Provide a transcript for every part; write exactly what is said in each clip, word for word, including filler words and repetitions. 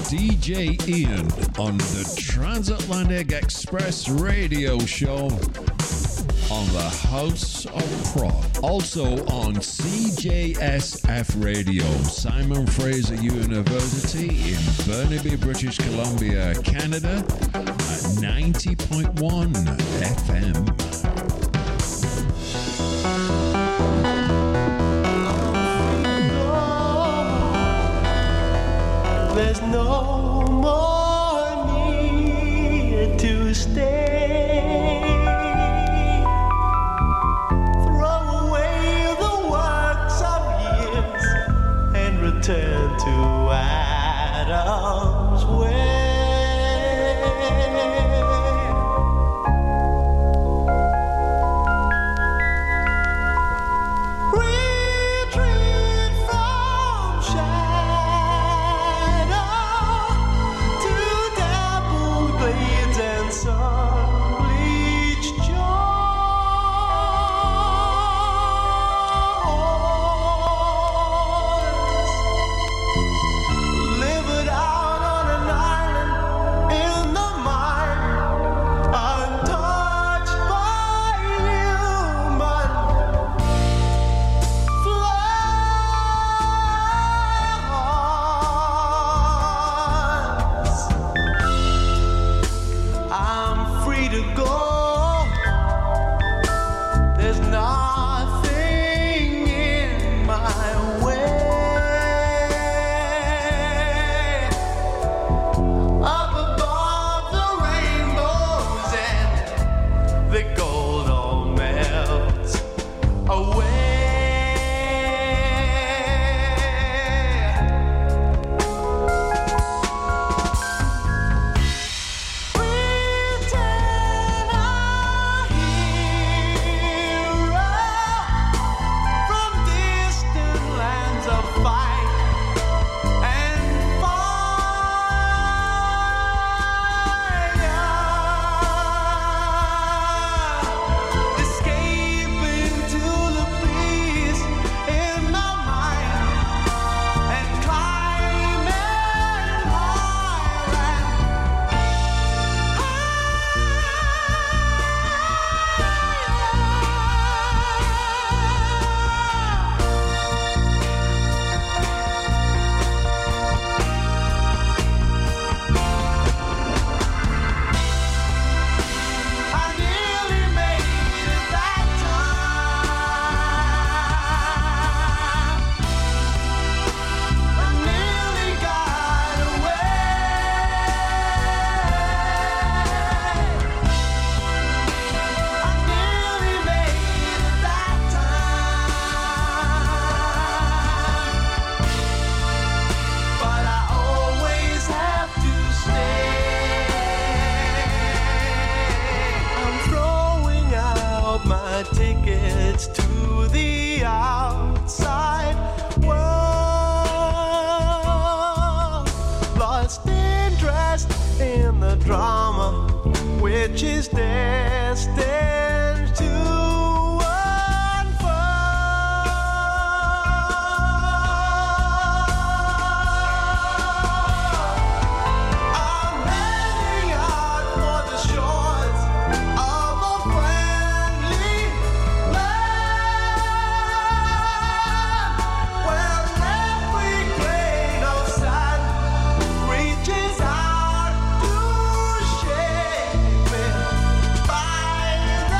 D J Ian on the Transatlantic Express radio show on the House of Prog. Also on C J S F Radio, Simon Fraser University in Burnaby, British Columbia, Canada at ninety point one F M. There's no more need to stay. Throw away the works of years and return to Adam's way. Out to shape it by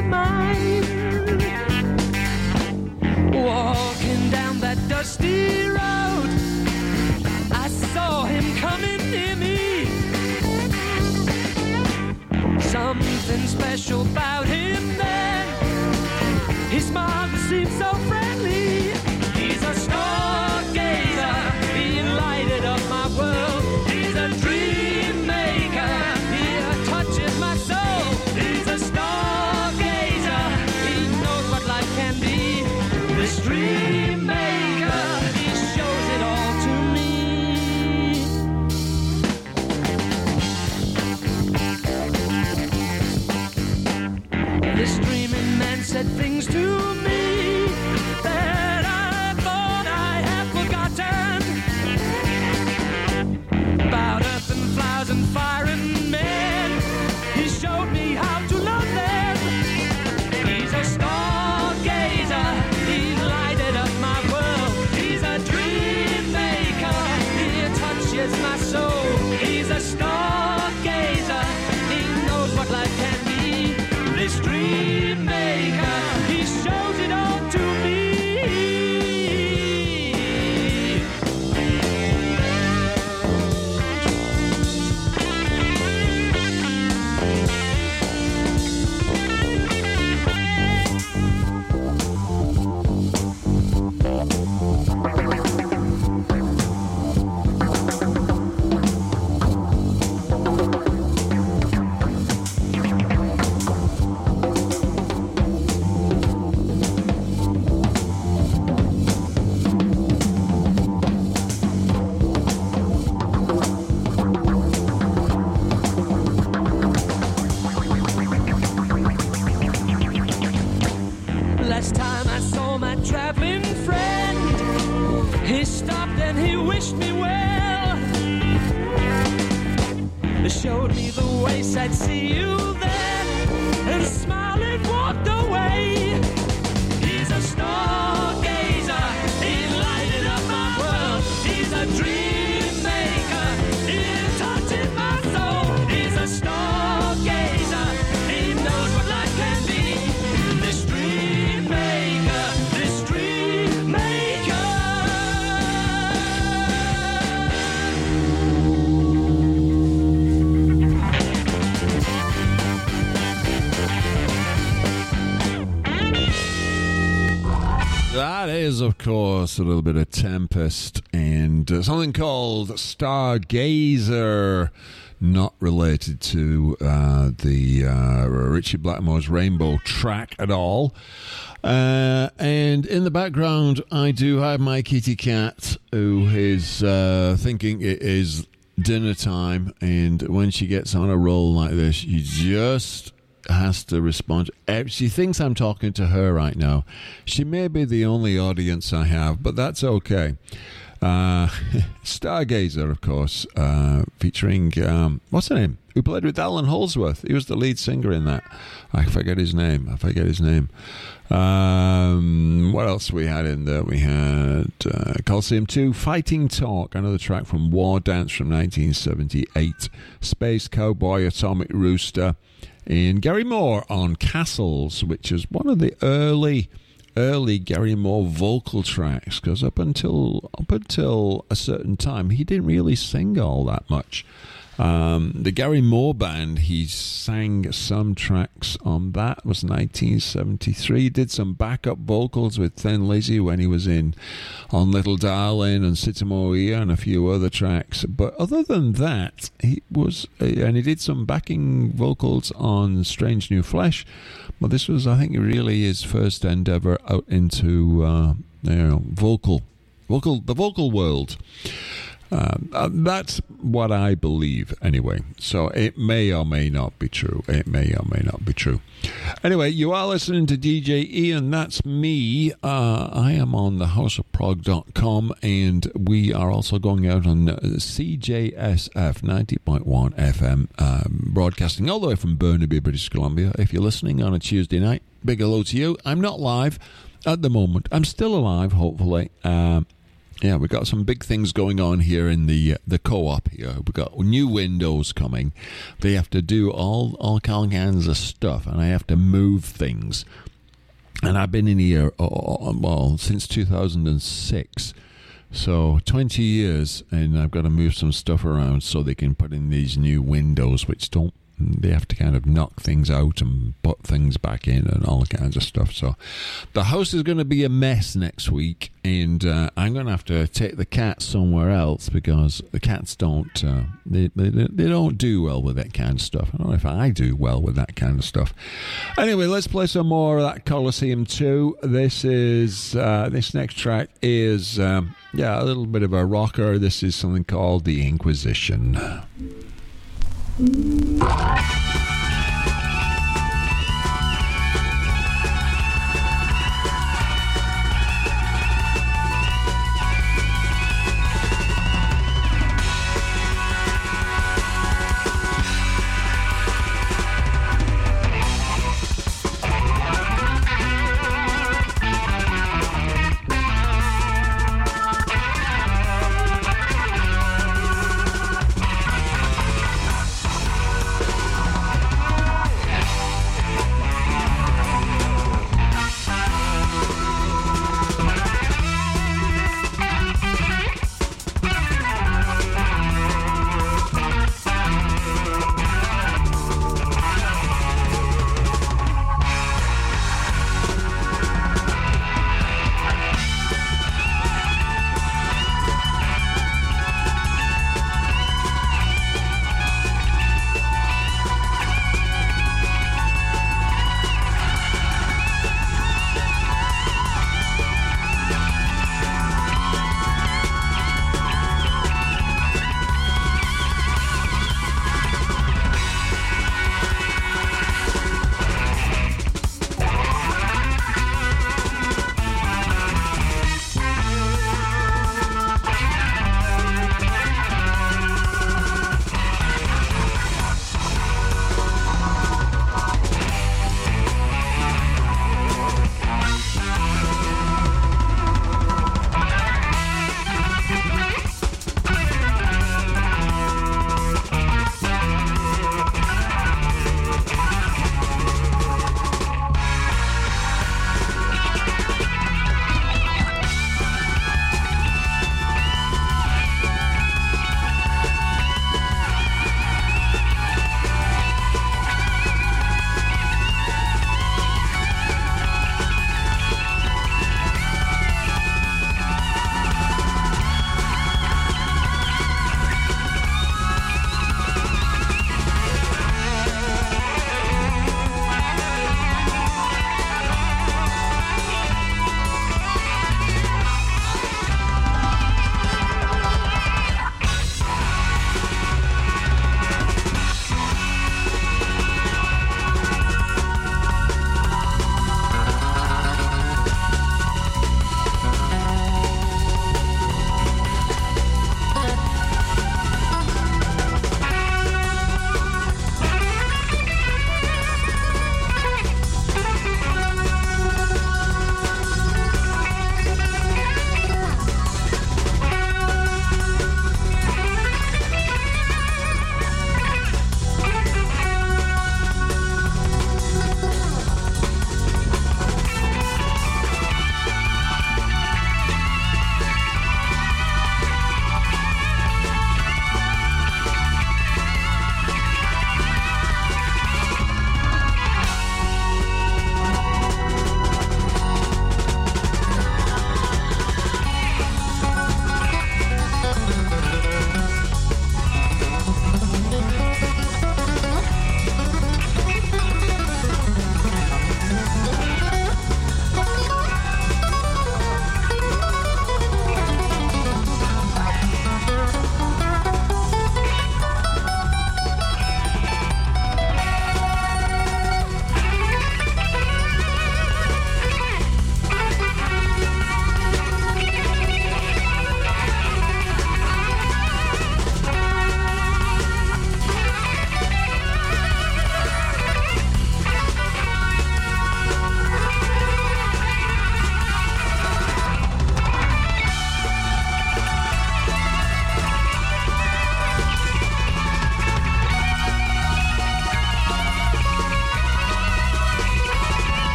of mine. Walking down that dusty road, I saw him coming near me. Something special about him then. His smile seemed so friendly. He's a stargazer, he lighted up my world. He's a dream maker, he touches my soul. He's a stargazer, he knows what life can be. This dream maker, he shows it all to me. This dreaming man said things to me that I thought I had forgotten. About earth and flowers and fire and men, he showed me how to love them. He's a stargazer, he lighted up my world. He's a dream maker, he touches my soul. He's a stargazer, he knows what life can be. This dream maker, he shows it all to me. Last time I saw my traveling friend, he stopped and he wished me well. He showed me the way, said see you then, and smiled and walked away. He's a stargazer, he lighted up my world. He's a dream maker, he touches my soul. He's a stargazer, he knows what life can be. This dream maker, this dream maker. That is, of course, a little bit of Tempest and uh, something called Stargazer, not related to uh, the uh, Richie Blackmore's Rainbow track at all. Uh, and in the background, I do have my kitty cat, who is uh, thinking it is dinner time, and when she gets on a roll like this, she just has to respond. She thinks I'm talking to her right now. She may be the only audience I have, but that's okay. Uh, Stargazer, of course, uh, featuring, um, what's her name? Who played with Alan Holdsworth. He was the lead singer in that. I forget his name. I forget his name. Um, what else we had in there? We had uh, Coliseum two, Fighting Talk, another track from War Dance from nineteen seventy-eight, Space Cowboy, Atomic Rooster, and Gary Moore on Castles, which is one of the early early Gary Moore vocal tracks, because up until up until a certain time he didn't really sing all that much. Um, the Gary Moore Band, he sang some tracks on that. It was nineteen seventy-three. He did some backup vocals with Thin Lizzy when he was in on Little Darling and Sitamoia and a few other tracks. But other than that, he was, and he did some backing vocals on Strange New Flesh. But this was, I think, really his first endeavor out into uh, you know vocal, vocal, the vocal world. Um, uh, that's what I believe, anyway. So it may or may not be true. It may or may not be true. Anyway, you are listening to D J Ian. That's me. Uh, I am on the house of prog dot com, and we are also going out on C J S F ninety point one F M, um, broadcasting all the way from Burnaby, British Columbia. If you're listening on a Tuesday night, big hello to you. I'm not live at the moment. I'm still alive, hopefully. Um, Yeah, we've got some big things going on here in the uh, the co-op here. We've got new windows coming. They have to do all, all kinds of stuff, and I have to move things. And I've been in here, uh, well, since two thousand six. So twenty years, and I've got to move some stuff around so they can put in these new windows, which don't, they have to kind of knock things out and put things back in and all kinds of stuff. So the house is going to be a mess next week, and uh, I'm going to have to take the cats somewhere else because the cats don't, uh, they, they they don't do well with that kind of stuff. I don't know if I do well with that kind of stuff. Anyway, let's play some more of that Colosseum two. This is, uh, this next track is, um, yeah, a little bit of a rocker. This is something called The Inquisition. Thank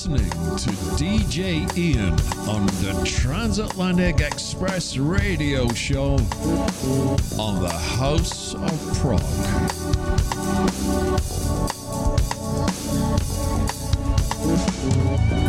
listening to D J Ian on the Transatlantic Express radio show on the House of Prog. Thank you.